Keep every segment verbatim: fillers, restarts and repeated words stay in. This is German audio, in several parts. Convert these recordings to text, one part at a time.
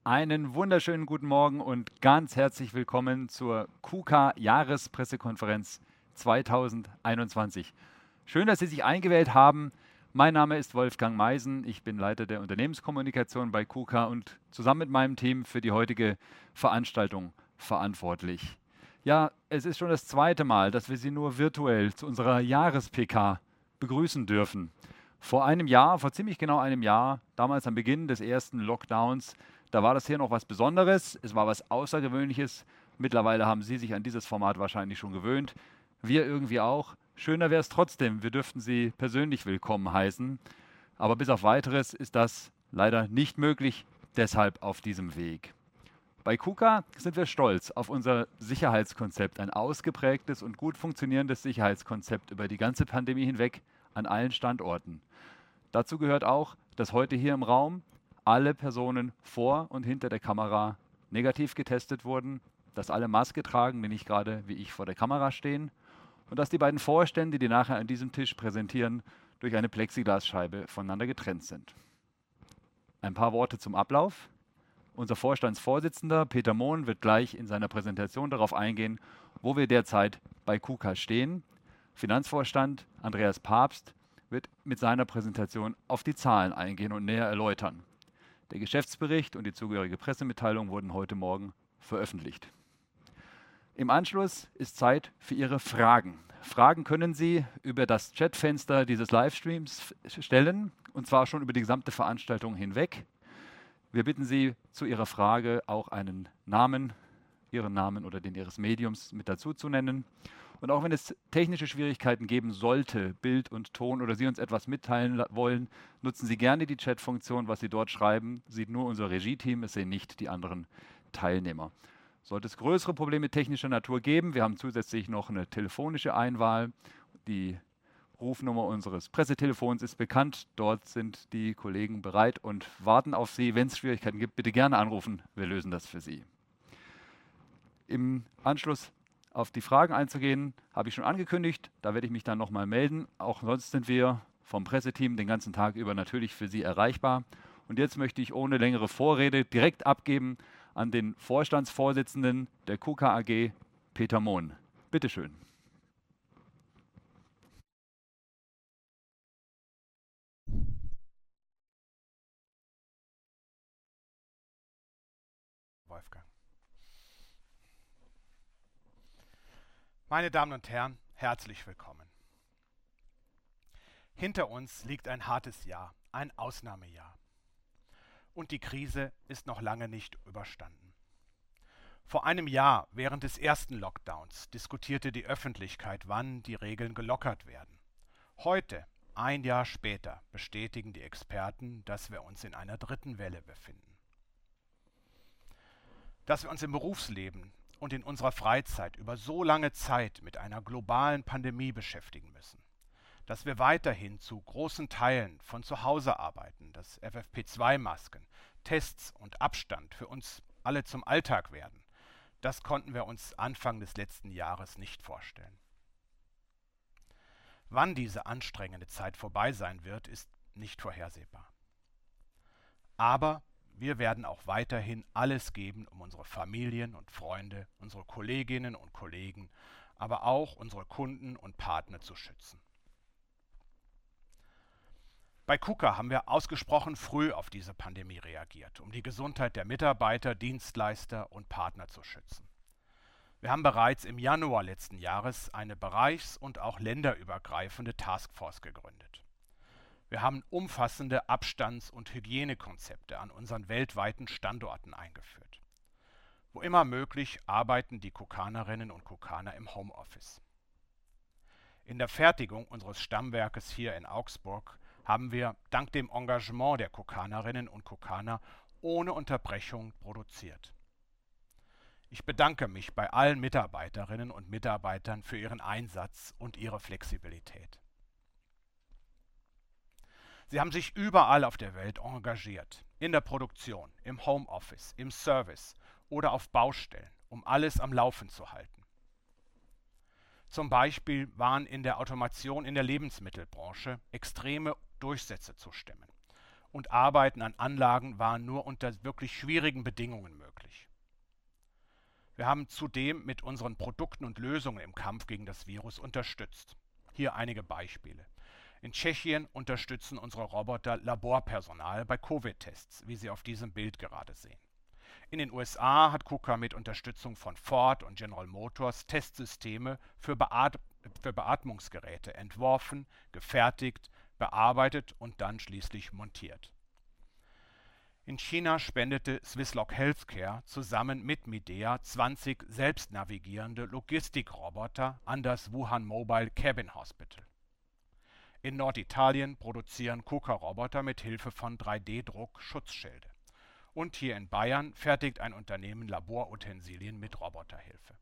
Einen wunderschönen guten Morgen und ganz herzlich willkommen zur KUKA-Jahrespressekonferenz zweitausendeinundzwanzig. Schön, dass Sie sich eingewählt haben. Mein Name ist Wolfgang Meisen, ich bin Leiter der Unternehmenskommunikation bei KUKA und zusammen mit meinem Team für die heutige Veranstaltung verantwortlich. Ja, es ist schon das zweite Mal, dass wir Sie nur virtuell zu unserer Jahres-P K begrüßen dürfen. Vor einem Jahr, vor ziemlich genau einem Jahr, damals am Beginn des ersten Lockdowns, da war das hier noch was Besonderes, es war was Außergewöhnliches. Mittlerweile haben Sie sich an dieses Format wahrscheinlich schon gewöhnt. Wir irgendwie auch. Schöner wäre es trotzdem, wir dürften Sie persönlich willkommen heißen. Aber bis auf Weiteres ist das leider nicht möglich, deshalb auf diesem Weg. Bei KUKA sind wir stolz auf unser Sicherheitskonzept, ein ausgeprägtes und gut funktionierendes Sicherheitskonzept über die ganze Pandemie hinweg an allen Standorten. Dazu gehört auch, dass heute hier im Raum alle Personen vor und hinter der Kamera negativ getestet wurden, dass alle Maske tragen, die nicht gerade wie ich vor der Kamera stehen und dass die beiden Vorstände, die nachher an diesem Tisch präsentieren, durch eine Plexiglasscheibe voneinander getrennt sind. Ein paar Worte zum Ablauf. Unser Vorstandsvorsitzender Peter Mohn wird gleich in seiner Präsentation darauf eingehen, wo wir derzeit bei KUKA stehen. Finanzvorstand Andreas Papst wird mit seiner Präsentation auf die Zahlen eingehen und näher erläutern. Der Geschäftsbericht und die zugehörige Pressemitteilung wurden heute Morgen veröffentlicht. Im Anschluss ist Zeit für Ihre Fragen. Fragen können Sie über das Chatfenster dieses Livestreams stellen, und zwar schon über die gesamte Veranstaltung hinweg. Wir bitten Sie, zu Ihrer Frage auch einen Namen, Ihren Namen oder den Ihres Mediums mit dazu zu nennen. Und auch wenn es technische Schwierigkeiten geben sollte, Bild und Ton, oder Sie uns etwas mitteilen wollen, nutzen Sie gerne die Chatfunktion. Was Sie dort schreiben, sieht nur unser Regie-Team, es sehen nicht die anderen Teilnehmer. Sollte es größere Probleme technischer Natur geben, wir haben zusätzlich noch eine telefonische Einwahl. Die Rufnummer unseres Pressetelefons ist bekannt. Dort sind die Kollegen bereit und warten auf Sie. Wenn es Schwierigkeiten gibt, bitte gerne anrufen. Wir lösen das für Sie. Im Anschluss auf die Fragen einzugehen, habe ich schon angekündigt. Da werde ich mich dann nochmal melden. Auch sonst sind wir vom Presseteam den ganzen Tag über natürlich für Sie erreichbar. Und jetzt möchte ich ohne längere Vorrede direkt abgeben an den Vorstandsvorsitzenden der KUKA A G, Peter Mohn. Bitte schön. Wolfgang. Meine Damen und Herren, herzlich willkommen. Hinter uns liegt ein hartes Jahr, ein Ausnahmejahr. Und die Krise ist noch lange nicht überstanden. Vor einem Jahr, während des ersten Lockdowns, diskutierte die Öffentlichkeit, wann die Regeln gelockert werden. Heute, ein Jahr später, bestätigen die Experten, dass wir uns in einer dritten Welle befinden. Dass wir uns im Berufsleben und in unserer Freizeit über so lange Zeit mit einer globalen Pandemie beschäftigen müssen. Dass wir weiterhin zu großen Teilen von zu Hause arbeiten, dass F F P zwei Masken, Tests und Abstand für uns alle zum Alltag werden, das konnten wir uns Anfang des letzten Jahres nicht vorstellen. Wann diese anstrengende Zeit vorbei sein wird, ist nicht vorhersehbar. Aber wir werden auch weiterhin alles geben, um unsere Familien und Freunde, unsere Kolleginnen und Kollegen, aber auch unsere Kunden und Partner zu schützen. Bei KUKA haben wir ausgesprochen früh auf diese Pandemie reagiert, um die Gesundheit der Mitarbeiter, Dienstleister und Partner zu schützen. Wir haben bereits im Januar letzten Jahres eine bereichs- und auch länderübergreifende Taskforce gegründet. Wir haben umfassende Abstands- und Hygienekonzepte an unseren weltweiten Standorten eingeführt. Wo immer möglich arbeiten die KUKANerinnen und KUKANer im Homeoffice. In der Fertigung unseres Stammwerkes hier in Augsburg haben wir dank dem Engagement der KUKANerinnen und KUKANer ohne Unterbrechung produziert. Ich bedanke mich bei allen Mitarbeiterinnen und Mitarbeitern für ihren Einsatz und ihre Flexibilität. Sie haben sich überall auf der Welt engagiert, in der Produktion, im Homeoffice, im Service oder auf Baustellen, um alles am Laufen zu halten. Zum Beispiel waren in der Automation in der Lebensmittelbranche extreme Durchsätze zu stemmen. und Arbeiten an Anlagen waren nur unter wirklich schwierigen Bedingungen möglich. Wir haben zudem mit unseren Produkten und Lösungen im Kampf gegen das Virus unterstützt. Hier einige Beispiele. In Tschechien unterstützen unsere Roboter Laborpersonal bei Covid-Tests, wie Sie auf diesem Bild gerade sehen. In den U S A hat KUKA mit Unterstützung von Ford und General Motors Testsysteme für, Beat- für Beatmungsgeräte entworfen, gefertigt, bearbeitet und dann schließlich montiert. In China spendete Swisslog Healthcare zusammen mit Midea zwanzig selbstnavigierende Logistikroboter an das Wuhan Mobile Cabin Hospital. In Norditalien produzieren KUKA-Roboter mit Hilfe von drei D Druck Schutzschilde. Und hier in Bayern fertigt ein Unternehmen Laborutensilien mit Roboterhilfe.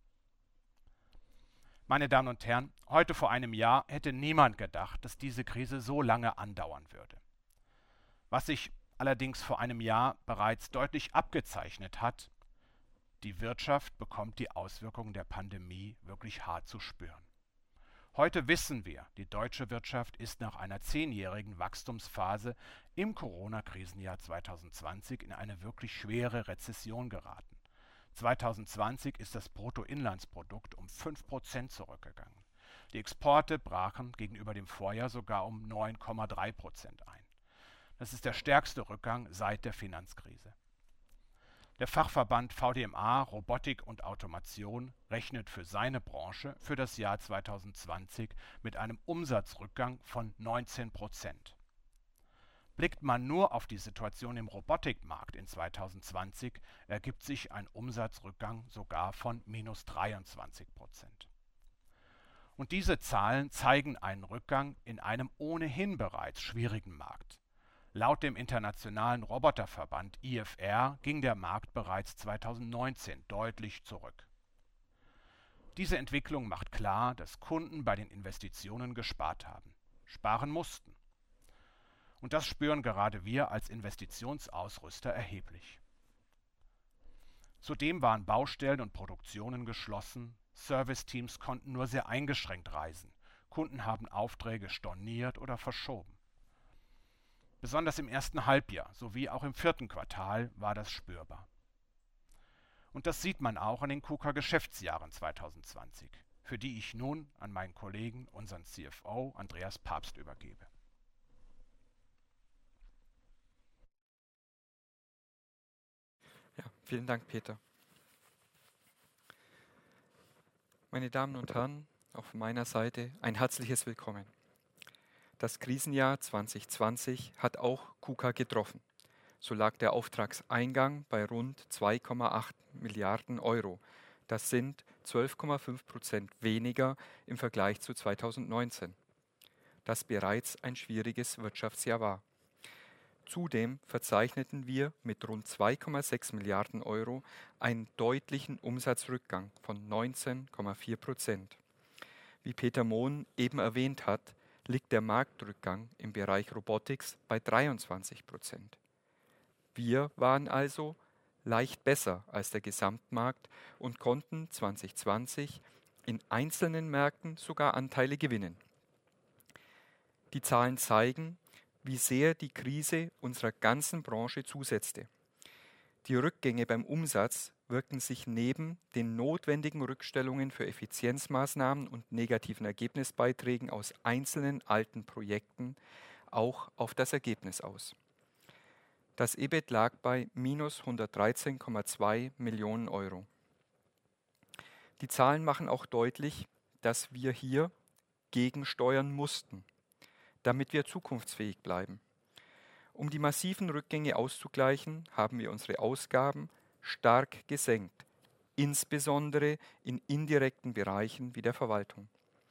Meine Damen und Herren, heute vor einem Jahr hätte niemand gedacht, dass diese Krise so lange andauern würde. Was sich allerdings vor einem Jahr bereits deutlich abgezeichnet hat, die Wirtschaft bekommt die Auswirkungen der Pandemie wirklich hart zu spüren. Heute wissen wir, die deutsche Wirtschaft ist nach einer zehnjährigen Wachstumsphase im Corona-Krisenjahr zwanzig zwanzig in eine wirklich schwere Rezession geraten. zwanzig zwanzig ist das Bruttoinlandsprodukt um fünf Prozent zurückgegangen. Die Exporte brachen gegenüber dem Vorjahr sogar um neun Komma drei Prozent ein. Das ist der stärkste Rückgang seit der Finanzkrise. Der Fachverband V D M A Robotik und Automation rechnet für seine Branche für das Jahr zwanzig zwanzig mit einem Umsatzrückgang von neunzehn Prozent. Blickt man nur auf die Situation im Robotikmarkt in zwanzig zwanzig, ergibt sich ein Umsatzrückgang sogar von minus dreiundzwanzig Prozent. Und diese Zahlen zeigen einen Rückgang in einem ohnehin bereits schwierigen Markt. Laut dem internationalen Roboterverband I F R ging der Markt bereits zwanzig neunzehn deutlich zurück. Diese Entwicklung macht klar, dass Kunden bei den Investitionen gespart haben, sparen mussten. Und das spüren gerade wir als Investitionsausrüster erheblich. Zudem waren Baustellen und Produktionen geschlossen, Serviceteams konnten nur sehr eingeschränkt reisen, Kunden haben Aufträge storniert oder verschoben. Besonders im ersten Halbjahr sowie auch im vierten Quartal war das spürbar. Und das sieht man auch an den KUKA-Geschäftsjahren zwanzig zwanzig, für die ich nun an meinen Kollegen, unseren C F O Andreas Pabst, übergebe. Ja, vielen Dank, Peter. Meine Damen und Herren, auch von meiner Seite ein herzliches Willkommen. Das Krisenjahr zwanzig zwanzig hat auch KUKA getroffen. So lag der Auftragseingang bei rund zwei Komma acht Milliarden Euro. Das sind zwölf Komma fünf Prozent weniger im Vergleich zu zweitausendneunzehn, das bereits ein schwieriges Wirtschaftsjahr war. Zudem verzeichneten wir mit rund zwei Komma sechs Milliarden Euro einen deutlichen Umsatzrückgang von neunzehn Komma vier Prozent. Wie Peter Mohn eben erwähnt hat, liegt der Marktrückgang im Bereich Robotics bei dreiundzwanzig Prozent. Wir waren also leicht besser als der Gesamtmarkt und konnten zwanzig zwanzig in einzelnen Märkten sogar Anteile gewinnen. Die Zahlen zeigen, wie sehr die Krise unserer ganzen Branche zusetzte. Die Rückgänge beim Umsatz wirkten sich neben den notwendigen Rückstellungen für Effizienzmaßnahmen und negativen Ergebnisbeiträgen aus einzelnen alten Projekten auch auf das Ergebnis aus. Das E B I T lag bei minus hundertdreizehn Komma zwei Millionen Euro. Die Zahlen machen auch deutlich, dass wir hier gegensteuern mussten, damit wir zukunftsfähig bleiben. Um die massiven Rückgänge auszugleichen, haben wir unsere Ausgaben stark gesenkt, insbesondere in indirekten Bereichen wie der Verwaltung.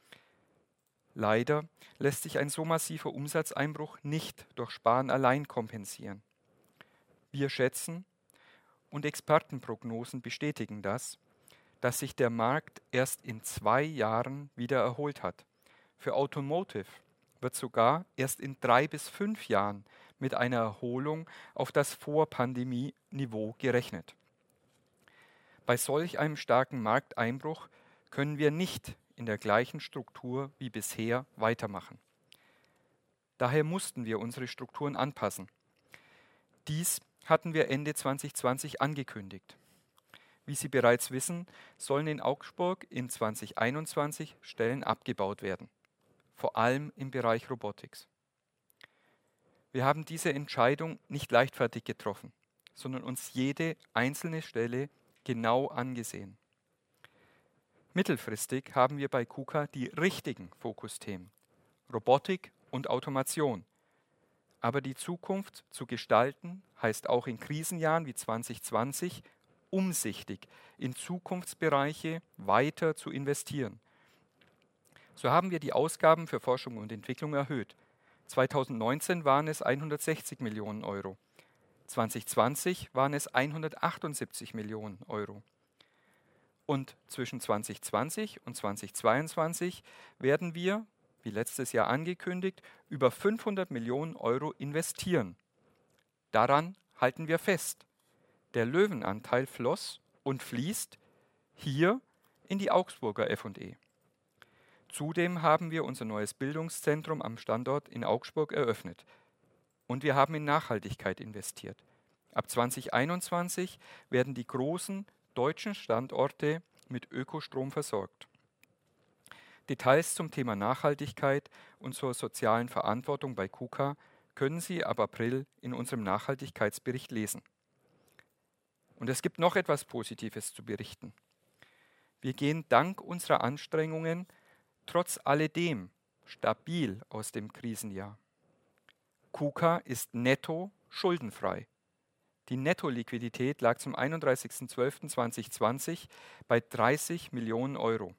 Leider lässt sich ein so massiver Umsatzeinbruch nicht durch Sparen allein kompensieren. Wir schätzen, und Expertenprognosen bestätigen das, dass sich der Markt erst in zwei Jahren wieder erholt hat. Für Automotive wird sogar erst in drei bis fünf Jahren mit einer Erholung auf das Vor-Pandemie-Niveau gerechnet. Bei solch einem starken Markteinbruch können wir nicht in der gleichen Struktur wie bisher weitermachen. Daher mussten wir unsere Strukturen anpassen. Dies hatten wir Ende zwanzig zwanzig angekündigt. Wie Sie bereits wissen, sollen in Augsburg in zwanzig einundzwanzig Stellen abgebaut werden, vor allem im Bereich Robotics. Wir haben diese Entscheidung nicht leichtfertig getroffen, sondern uns jede einzelne Stelle genau angesehen. Mittelfristig haben wir bei KUKA die richtigen Fokusthemen, Robotik und Automation. Aber die Zukunft zu gestalten heißt auch in Krisenjahren wie zwanzig zwanzig umsichtig in Zukunftsbereiche weiter zu investieren. So haben wir die Ausgaben für Forschung und Entwicklung erhöht. zweitausendneunzehn waren es hundertsechzig Millionen Euro. zwanzig zwanzig waren es hundertachtundsiebzig Millionen Euro. Und zwischen zwanzig zwanzig und zwanzig zweiundzwanzig werden wir, wie letztes Jahr angekündigt, über fünfhundert Millionen Euro investieren. Daran halten wir fest. Der Löwenanteil floss und fließt hier in die Augsburger F und E. Zudem haben wir unser neues Bildungszentrum am Standort in Augsburg eröffnet. Und wir haben in Nachhaltigkeit investiert. Ab zwanzig einundzwanzig werden die großen deutschen Standorte mit Ökostrom versorgt. Details zum Thema Nachhaltigkeit und zur sozialen Verantwortung bei KUKA können Sie ab April in unserem Nachhaltigkeitsbericht lesen. Und es gibt noch etwas Positives zu berichten. Wir gehen dank unserer Anstrengungen trotz alledem stabil aus dem Krisenjahr. KUKA ist netto schuldenfrei. Die Nettoliquidität lag zum einunddreißigsten zwölften zweitausendzwanzig bei dreißig Millionen Euro.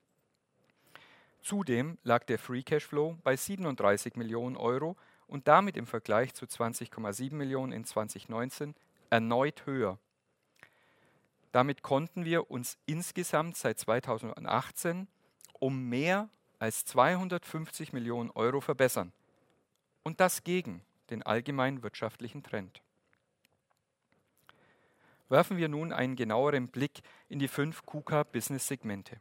Zudem lag der Free Cashflow bei siebenunddreißig Millionen Euro und damit im Vergleich zu zwanzig Komma sieben Millionen in zweitausendneunzehn erneut höher. Damit konnten wir uns insgesamt seit zweitausendachtzehn um mehr als zweihundertfünfzig Millionen Euro verbessern. Und das gegen den allgemeinen wirtschaftlichen Trend. Werfen wir nun einen genaueren Blick in die fünf KUKA-Business-Segmente.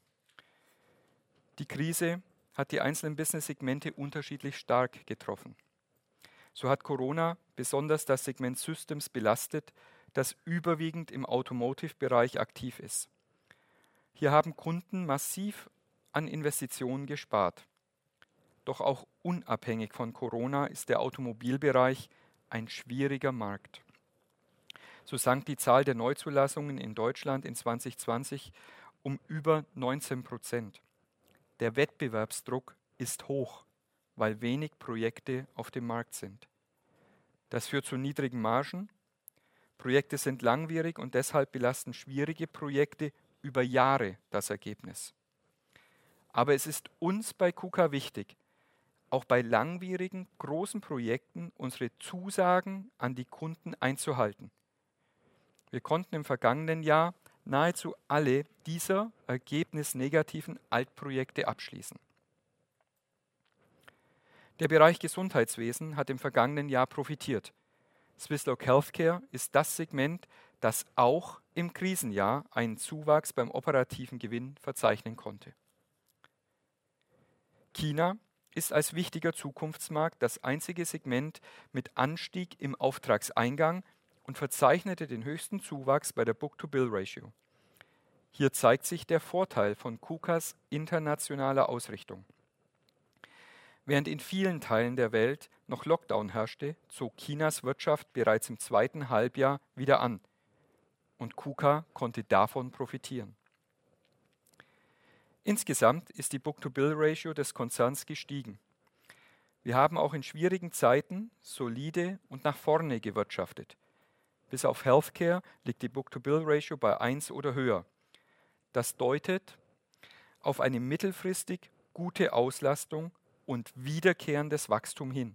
Die Krise hat die einzelnen Business-Segmente unterschiedlich stark getroffen. So hat Corona besonders das Segment Systems belastet, das überwiegend im Automotive-Bereich aktiv ist. Hier haben Kunden massiv an Investitionen gespart. Doch auch unabhängig von Corona ist der Automobilbereich ein schwieriger Markt. So sank die Zahl der Neuzulassungen in Deutschland in zwanzig zwanzig um über neunzehn Prozent. Der Wettbewerbsdruck ist hoch, weil wenig Projekte auf dem Markt sind. Das führt zu niedrigen Margen. Projekte sind langwierig und deshalb belasten schwierige Projekte über Jahre das Ergebnis. Aber es ist uns bei KUKA wichtig, auch bei langwierigen, großen Projekten unsere Zusagen an die Kunden einzuhalten. Wir konnten im vergangenen Jahr nahezu alle dieser ergebnisnegativen Altprojekte abschließen. Der Bereich Gesundheitswesen hat im vergangenen Jahr profitiert. Swisslog Healthcare ist das Segment, das auch im Krisenjahr einen Zuwachs beim operativen Gewinn verzeichnen konnte. China ist als wichtiger Zukunftsmarkt das einzige Segment mit Anstieg im Auftragseingang und verzeichnete den höchsten Zuwachs bei der Book-to-Bill-Ratio. Hier zeigt sich der Vorteil von KUKAs internationaler Ausrichtung. Während in vielen Teilen der Welt noch Lockdown herrschte, zog Chinas Wirtschaft bereits im zweiten Halbjahr wieder an und KUKA konnte davon profitieren. Insgesamt ist die Book-to-Bill-Ratio des Konzerns gestiegen. Wir haben auch in schwierigen Zeiten solide und nach vorne gewirtschaftet. Bis auf Healthcare liegt die Book-to-Bill-Ratio bei eins oder höher. Das deutet auf eine mittelfristig gute Auslastung und wiederkehrendes Wachstum hin.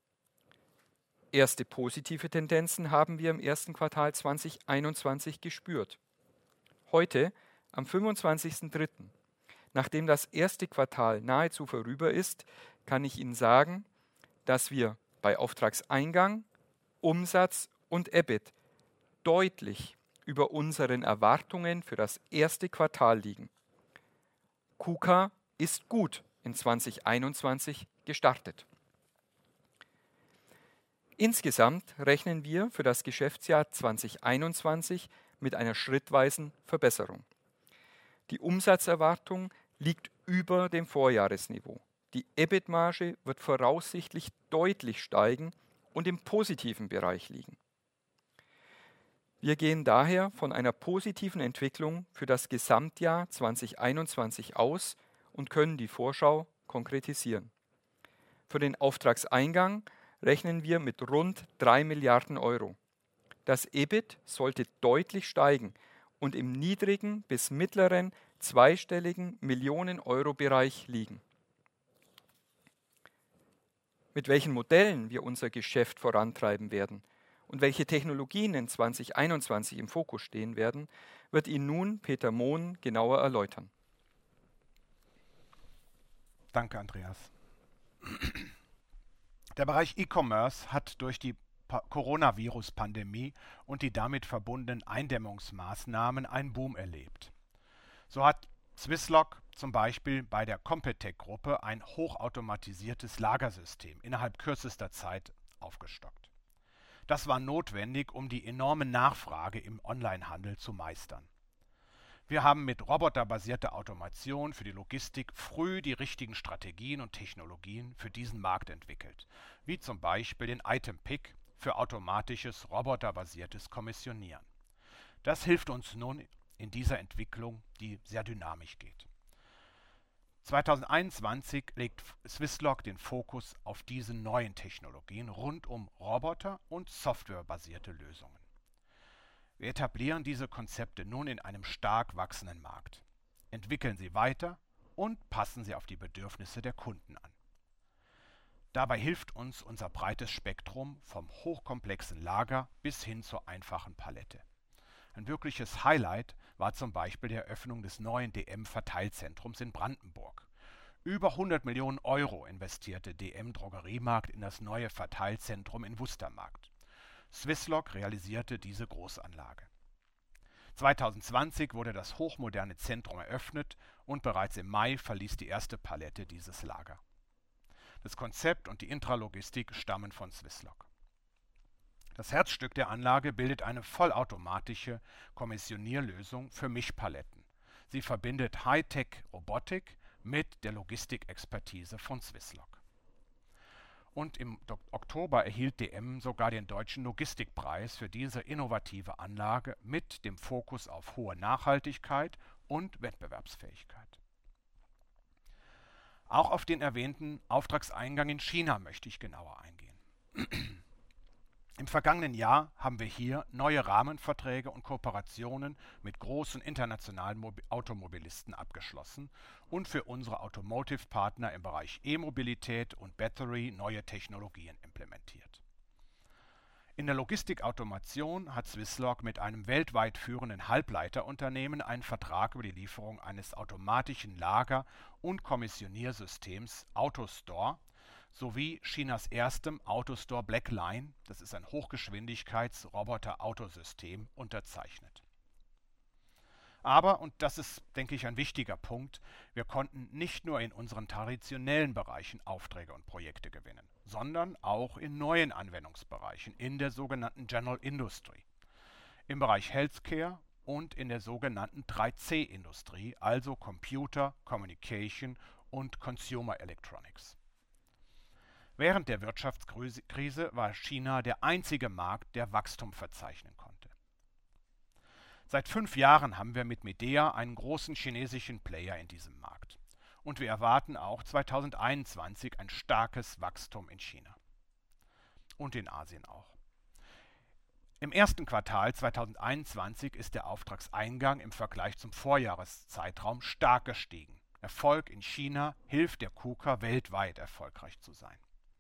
Erste positive Tendenzen haben wir im ersten Quartal zwanzig einundzwanzig gespürt. Heute, am fünfundzwanzigsten dritten, nachdem das erste Quartal nahezu vorüber ist, kann ich Ihnen sagen, dass wir bei Auftragseingang, Umsatz und E B I T deutlich über unseren Erwartungen für das erste Quartal liegen. KUKA ist gut in zwanzig einundzwanzig gestartet. Insgesamt rechnen wir für das Geschäftsjahr zweitausendeinundzwanzig mit einer schrittweisen Verbesserung. Die Umsatzerwartung liegt über dem Vorjahresniveau. Die E B I T-Marge wird voraussichtlich deutlich steigen und im positiven Bereich liegen. Wir gehen daher von einer positiven Entwicklung für das Gesamtjahr zweitausendeinundzwanzig aus und können die Vorschau konkretisieren. Für den Auftragseingang rechnen wir mit rund drei Milliarden Euro. Das E B I T sollte deutlich steigen und im niedrigen bis mittleren zweistelligen Millionen-Euro-Bereich liegen. Mit welchen Modellen wir unser Geschäft vorantreiben werden und welche Technologien in zweitausendeinundzwanzig im Fokus stehen werden, wird Ihnen nun Peter Mohn genauer erläutern. Danke, Andreas. Der Bereich E-Commerce hat durch die Coronavirus-Pandemie und die damit verbundenen Eindämmungsmaßnahmen einen Boom erlebt. So hat Swisslog zum Beispiel bei der Competech-Gruppe ein hochautomatisiertes Lagersystem innerhalb kürzester Zeit aufgestockt. Das war notwendig, um die enorme Nachfrage im Onlinehandel zu meistern. Wir haben mit roboterbasierter Automation für die Logistik früh die richtigen Strategien und Technologien für diesen Markt entwickelt, wie zum Beispiel den Item Pick für automatisches roboterbasiertes Kommissionieren. Das hilft uns nun in dieser Entwicklung, die sehr dynamisch geht. zweitausendeinundzwanzig legt Swisslog den Fokus auf diese neuen Technologien rund um Roboter und softwarebasierte Lösungen. Wir etablieren diese Konzepte nun in einem stark wachsenden Markt, entwickeln sie weiter und passen sie auf die Bedürfnisse der Kunden an. Dabei hilft uns unser breites Spektrum vom hochkomplexen Lager bis hin zur einfachen Palette. Ein wirkliches Highlight war zum Beispiel die Eröffnung des neuen D M-Verteilzentrums in Brandenburg. Über hundert Millionen Euro investierte D M Drogeriemarkt in das neue Verteilzentrum in Wustermarkt. Swisslog realisierte diese Großanlage. zweitausendzwanzig wurde das hochmoderne Zentrum eröffnet und bereits im Mai verließ die erste Palette dieses Lager. Das Konzept und die Intralogistik stammen von Swisslog. Das Herzstück der Anlage bildet eine vollautomatische Kommissionierlösung für Mischpaletten. Sie verbindet Hightech-Robotik mit der Logistikexpertise von Swisslog. Und im Oktober erhielt D M sogar den Deutschen Logistikpreis für diese innovative Anlage mit dem Fokus auf hohe Nachhaltigkeit und Wettbewerbsfähigkeit. Auch auf den erwähnten Auftragseingang in China möchte ich genauer eingehen. Im vergangenen Jahr haben wir hier neue Rahmenverträge und Kooperationen mit großen internationalen Mobi- Automobilisten abgeschlossen und für unsere Automotive-Partner im Bereich E-Mobilität und Battery neue Technologien implementiert. In der Logistikautomation hat Swisslog mit einem weltweit führenden Halbleiterunternehmen einen Vertrag über die Lieferung eines automatischen Lager- und Kommissioniersystems AutoStore sowie Chinas erstem AutoStore Blackline, das ist ein Hochgeschwindigkeits-Roboter-Autosystem, unterzeichnet. Aber, und das ist, denke ich, ein wichtiger Punkt, wir konnten nicht nur in unseren traditionellen Bereichen Aufträge und Projekte gewinnen, sondern auch in neuen Anwendungsbereichen in der sogenannten General Industry, im Bereich Healthcare und in der sogenannten drei C Industrie, also Computer, Communication und Consumer Electronics. Während der Wirtschaftskrise war China der einzige Markt, der Wachstum verzeichnen konnte. Seit fünf Jahren haben wir mit Midea einen großen chinesischen Player in diesem Markt. Und wir erwarten auch zweitausendeinundzwanzig ein starkes Wachstum in China. Und in Asien auch. Im ersten Quartal zweitausendeinundzwanzig ist der Auftragseingang im Vergleich zum Vorjahreszeitraum stark gestiegen. Erfolg in China hilft der KUKA weltweit erfolgreich zu sein.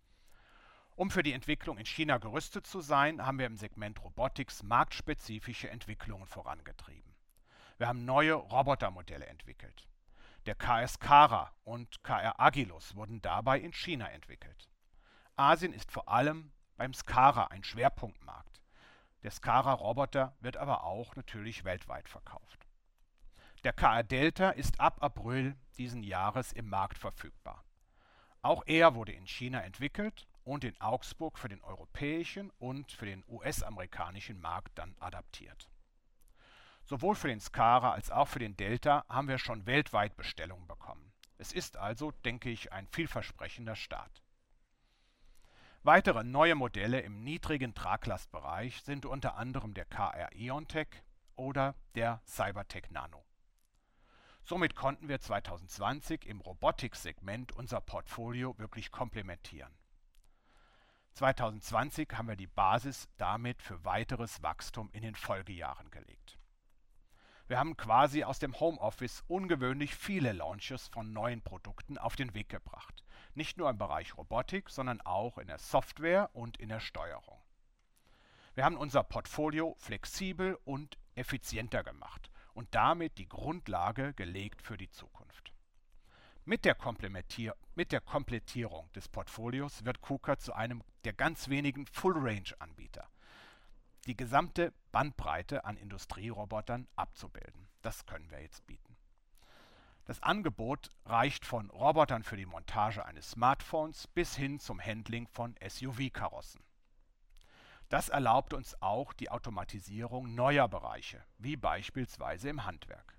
Um für die Entwicklung in China gerüstet zu sein, haben wir im Segment Robotics marktspezifische Entwicklungen vorangetrieben. Wir haben neue Robotermodelle entwickelt. Der K S Kara und K R Agilus wurden dabei in China entwickelt. Asien ist vor allem beim Skara ein Schwerpunktmarkt. Der Skara-Roboter wird aber auch natürlich weltweit verkauft. Der K R Delta ist ab April diesen Jahres im Markt verfügbar. Auch er wurde in China entwickelt und in Augsburg für den europäischen und für den U S-amerikanischen Markt dann adaptiert. Sowohl für den Skara als auch für den Delta haben wir schon weltweit Bestellungen bekommen. Es ist also, denke ich, ein vielversprechender Start. Weitere neue Modelle im niedrigen Traglastbereich sind unter anderem der K R Eontech oder der Cybertech Nano. Somit konnten wir zweitausendzwanzig im Robotics-Segment unser Portfolio wirklich komplementieren. zweitausendzwanzig haben wir die Basis damit für weiteres Wachstum in den Folgejahren gelegt. Wir haben quasi aus dem Homeoffice ungewöhnlich viele Launches von neuen Produkten auf den Weg gebracht. Nicht nur im Bereich Robotik, sondern auch in der Software und in der Steuerung. Wir haben unser Portfolio flexibel und effizienter gemacht und damit die Grundlage gelegt für die Zukunft. Mit der, Komplementier- mit der Komplettierung des Portfolios wird KUKA zu einem der ganz wenigen Full-Range-Anbieter. Die gesamte Bandbreite an Industrierobotern abzubilden. Das können wir jetzt bieten. Das Angebot reicht von Robotern für die Montage eines Smartphones bis hin zum Handling von S U V-Karossen. Das erlaubt uns auch die Automatisierung neuer Bereiche, wie beispielsweise im Handwerk.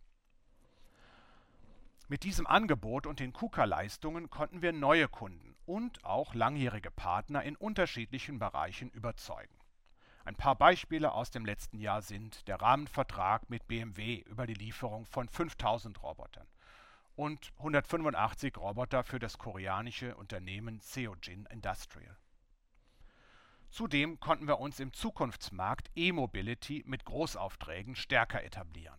Mit diesem Angebot und den KUKA-Leistungen konnten wir neue Kunden und auch langjährige Partner in unterschiedlichen Bereichen überzeugen. Ein paar Beispiele aus dem letzten Jahr sind der Rahmenvertrag mit B M W über die Lieferung von fünftausend Robotern und hundertfünfundachtzig Roboter für das koreanische Unternehmen Seojin Industrial. Zudem konnten wir uns im Zukunftsmarkt E-Mobility mit Großaufträgen stärker etablieren.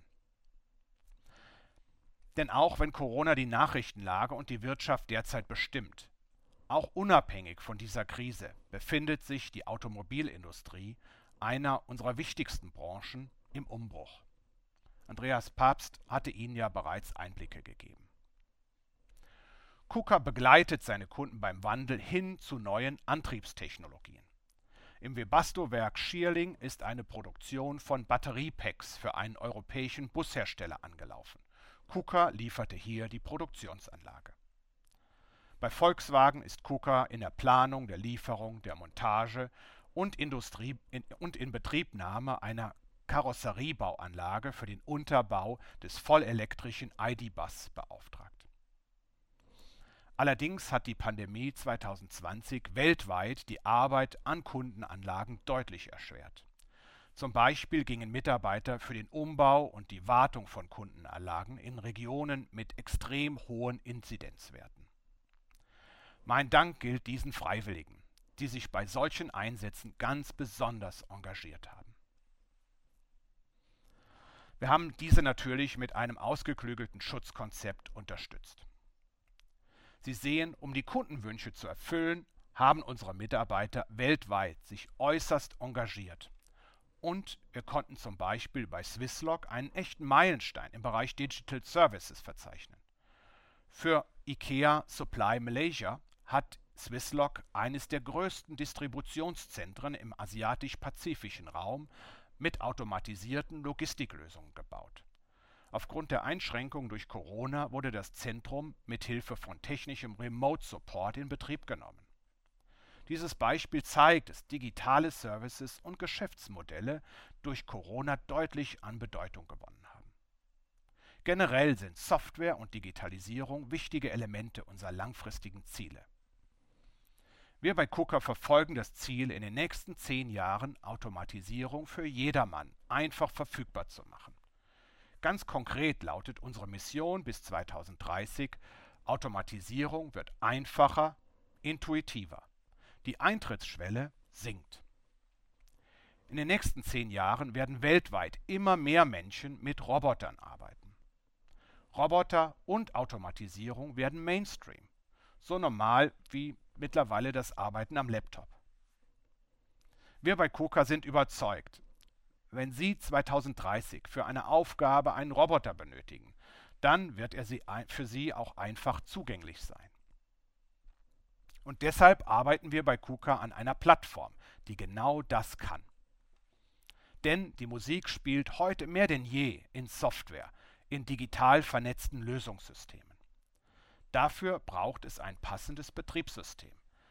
Denn auch wenn Corona die Nachrichtenlage und die Wirtschaft derzeit bestimmt, auch unabhängig von dieser Krise befindet sich die Automobilindustrie, einer unserer wichtigsten Branchen, im Umbruch. Andreas Pabst hatte Ihnen ja bereits Einblicke gegeben. KUKA begleitet seine Kunden beim Wandel hin zu neuen Antriebstechnologien. Im Webasto-Werk Schierling ist eine Produktion von Batteriepacks für einen europäischen Bushersteller angelaufen. KUKA lieferte hier die Produktionsanlage. Bei Volkswagen ist KUKA in der Planung, der Lieferung, der Montage und, Industrie, in, und Inbetriebnahme einer Karosseriebauanlage für den Unterbau des vollelektrischen I D-Bus beauftragt. Allerdings hat die Pandemie zweitausendzwanzig weltweit die Arbeit an Kundenanlagen deutlich erschwert. Zum Beispiel gingen Mitarbeiter für den Umbau und die Wartung von Kundenanlagen in Regionen mit extrem hohen Inzidenzwerten. Mein Dank gilt diesen Freiwilligen, die sich bei solchen Einsätzen ganz besonders engagiert haben. Wir haben diese natürlich mit einem ausgeklügelten Schutzkonzept unterstützt. Sie sehen, um die Kundenwünsche zu erfüllen, haben unsere Mitarbeiter weltweit sich äußerst engagiert. Und wir konnten zum Beispiel bei Swisslog einen echten Meilenstein im Bereich Digital Services verzeichnen. Für IKEA Supply Malaysia hat Swisslog eines der größten Distributionszentren im asiatisch-pazifischen Raum mit automatisierten Logistiklösungen gebaut. Aufgrund der Einschränkungen durch Corona wurde das Zentrum mit Hilfe von technischem Remote Support in Betrieb genommen. Dieses Beispiel zeigt, dass digitale Services und Geschäftsmodelle durch Corona deutlich an Bedeutung gewonnen haben. Generell sind Software und Digitalisierung wichtige Elemente unserer langfristigen Ziele. Wir bei KUKA verfolgen das Ziel, in den nächsten zehn Jahren Automatisierung für jedermann einfach verfügbar zu machen. Ganz konkret lautet unsere Mission bis zweitausenddreißig, Automatisierung wird einfacher, intuitiver. Die Eintrittsschwelle sinkt. In den nächsten zehn Jahren werden weltweit immer mehr Menschen mit Robotern arbeiten. Roboter und Automatisierung werden Mainstream, so normal wie mittlerweile das Arbeiten am Laptop. Wir bei KUKA sind überzeugt, wenn Sie zweitausenddreißig für eine Aufgabe einen Roboter benötigen, dann wird er für Sie auch einfach zugänglich sein. Und deshalb arbeiten wir bei KUKA an einer Plattform, die genau das kann. Denn die Musik spielt heute mehr denn je in Software, in digital vernetzten Lösungssystemen. Dafür braucht es ein passendes Betriebssystem,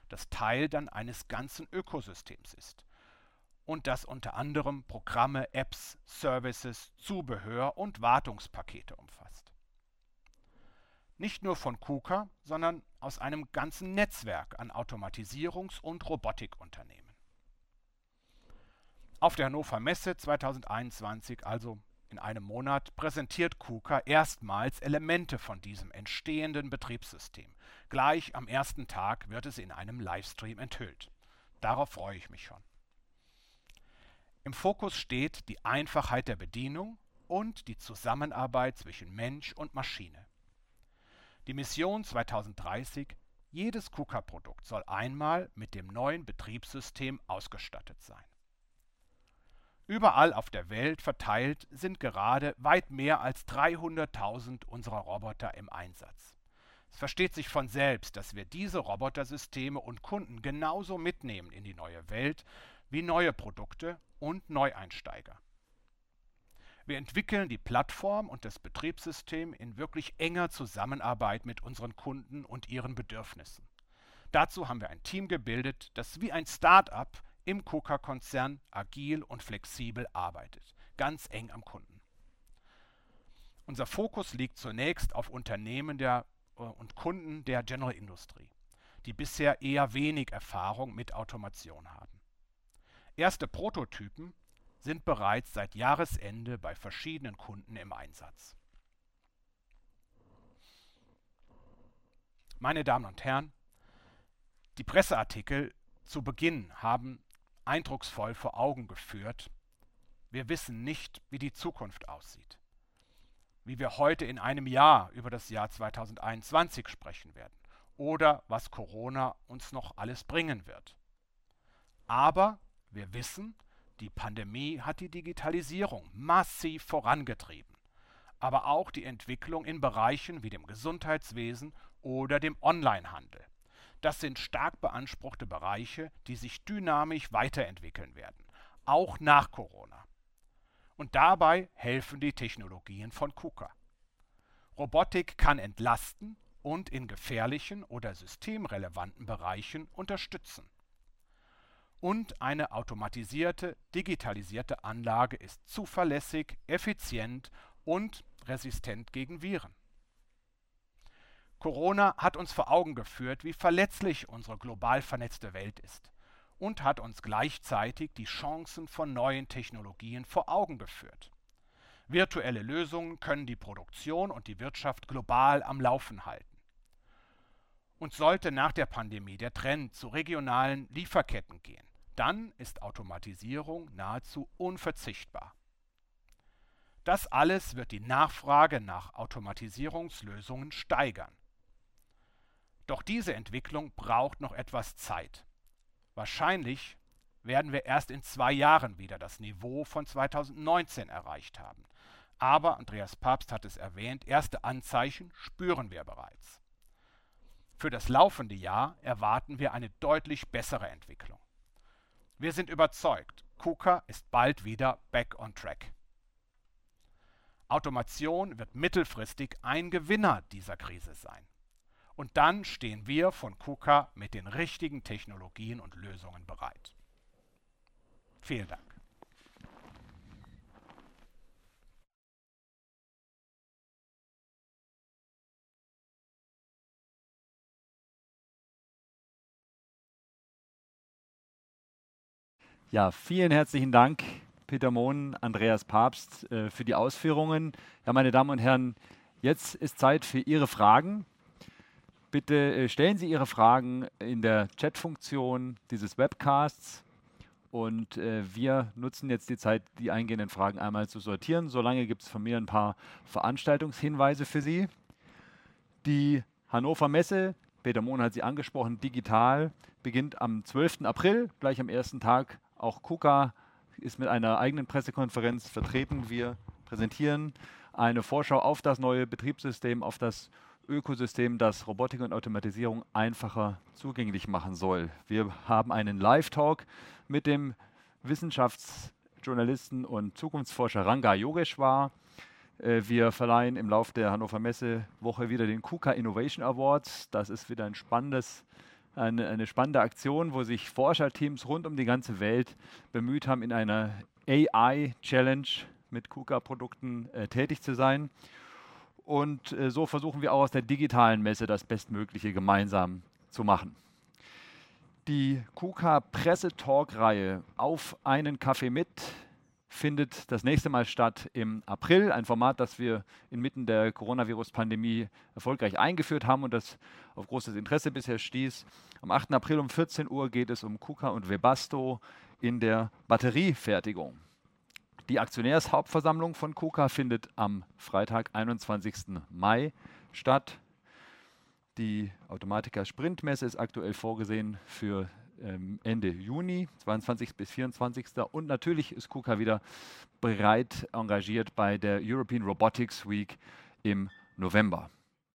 das Teil dann eines ganzen Ökosystems ist und das unter anderem Programme, Apps, Services, Zubehör und Wartungspakete umfasst. Nicht nur von KUKA, sondern aus einem ganzen Netzwerk an Automatisierungs- und Robotikunternehmen. Auf der Hannover Messe zweitausendeinundzwanzig, also in einem Monat, präsentiert KUKA erstmals Elemente von diesem entstehenden Betriebssystem. Gleich am ersten Tag wird es in einem Livestream enthüllt. Darauf freue ich mich schon. Im Fokus steht die Einfachheit der Bedienung und die Zusammenarbeit zwischen Mensch und Maschine. Die Mission zweitausenddreißig: jedes KUKA-Produkt soll einmal mit dem neuen Betriebssystem ausgestattet sein. Überall auf der Welt verteilt sind gerade weit mehr als dreihunderttausend unserer Roboter im Einsatz. Es versteht sich von selbst, dass wir diese Robotersysteme und Kunden genauso mitnehmen in die neue Welt wie neue Produkte und Neueinsteiger. Wir entwickeln die Plattform und das Betriebssystem in wirklich enger Zusammenarbeit mit unseren Kunden und ihren Bedürfnissen. Dazu haben wir ein Team gebildet, das wie ein Start-up im KUKA-Konzern agil und flexibel arbeitet, ganz eng am Kunden. Unser Fokus liegt zunächst auf Unternehmen der, äh, und Kunden der General Industry, die bisher eher wenig Erfahrung mit Automation haben. Erste Prototypen sind bereits seit Jahresende bei verschiedenen Kunden im Einsatz. Meine Damen und Herren, die Presseartikel zu Beginn haben eindrucksvoll vor Augen geführt: Wir wissen nicht, wie die Zukunft aussieht, wie wir heute in einem Jahr über das Jahr zweitausendeinundzwanzig sprechen werden oder was Corona uns noch alles bringen wird. Aber wir wissen, die Pandemie hat die Digitalisierung massiv vorangetrieben, aber auch die Entwicklung in Bereichen wie dem Gesundheitswesen oder dem Onlinehandel. Das sind stark beanspruchte Bereiche, die sich dynamisch weiterentwickeln werden, auch nach Corona. Und dabei helfen die Technologien von KUKA. Robotik kann entlasten und in gefährlichen oder systemrelevanten Bereichen unterstützen. Und eine automatisierte, digitalisierte Anlage ist zuverlässig, effizient und resistent gegen Viren. Corona hat uns vor Augen geführt, wie verletzlich unsere global vernetzte Welt ist und hat uns gleichzeitig die Chancen von neuen Technologien vor Augen geführt. Virtuelle Lösungen können die Produktion und die Wirtschaft global am Laufen halten. Und sollte nach der Pandemie der Trend zu regionalen Lieferketten gehen, dann ist Automatisierung nahezu unverzichtbar. Das alles wird die Nachfrage nach Automatisierungslösungen steigern. Doch diese Entwicklung braucht noch etwas Zeit. Wahrscheinlich werden wir erst in zwei Jahren wieder das Niveau von zweitausendneunzehn erreicht haben. Aber, Andreas Pabst hat es erwähnt, erste Anzeichen spüren wir bereits. Für das laufende Jahr erwarten wir eine deutlich bessere Entwicklung. Wir sind überzeugt, KUKA ist bald wieder back on track. Automation wird mittelfristig ein Gewinner dieser Krise sein. Und dann stehen wir von KUKA mit den richtigen Technologien und Lösungen bereit. Vielen Dank. Ja, vielen herzlichen Dank, Peter Mohn, Andreas Pabst, äh, für die Ausführungen. Ja, meine Damen und Herren, jetzt ist Zeit für Ihre Fragen. Bitte äh, stellen Sie Ihre Fragen in der Chatfunktion dieses Webcasts und äh, wir nutzen jetzt die Zeit, die eingehenden Fragen einmal zu sortieren. Solange gibt es von mir ein paar Veranstaltungshinweise für Sie. Die Hannover Messe, Peter Mohn hat sie angesprochen, digital, beginnt am zwölften April, gleich am ersten Tag. Auch KUKA ist mit einer eigenen Pressekonferenz vertreten. Wir präsentieren eine Vorschau auf das neue Betriebssystem, auf das Ökosystem, das Robotik und Automatisierung einfacher zugänglich machen soll. Wir haben einen Live-Talk mit dem Wissenschaftsjournalisten und Zukunftsforscher Ranga Yogeshwar. Wir verleihen im Laufe der Hannover Messe Woche wieder den KUKA Innovation Award. Das ist wieder ein spannendes eine, eine spannende Aktion, wo sich Forscherteams rund um die ganze Welt bemüht haben, in einer A I-Challenge mit KUKA-Produkten äh, tätig zu sein. Und äh, so versuchen wir auch aus der digitalen Messe das Bestmögliche gemeinsam zu machen. Die KUKA-Presse-Talk-Reihe Auf einen Kaffee mit findet das nächste Mal statt im April. Ein Format, das wir inmitten der Coronavirus-Pandemie erfolgreich eingeführt haben und das auf großes Interesse bisher stieß. Am achten April um vierzehn Uhr geht es um KUKA und Webasto in der Batteriefertigung. Die Aktionärshauptversammlung von KUKA findet am Freitag, einundzwanzigsten Mai statt. Die Automatiker Sprintmesse ist aktuell vorgesehen für ähm, Ende Juni, zweiundzwanzigsten bis vierundzwanzigsten Und natürlich ist KUKA wieder bereit engagiert bei der European Robotics Week im November.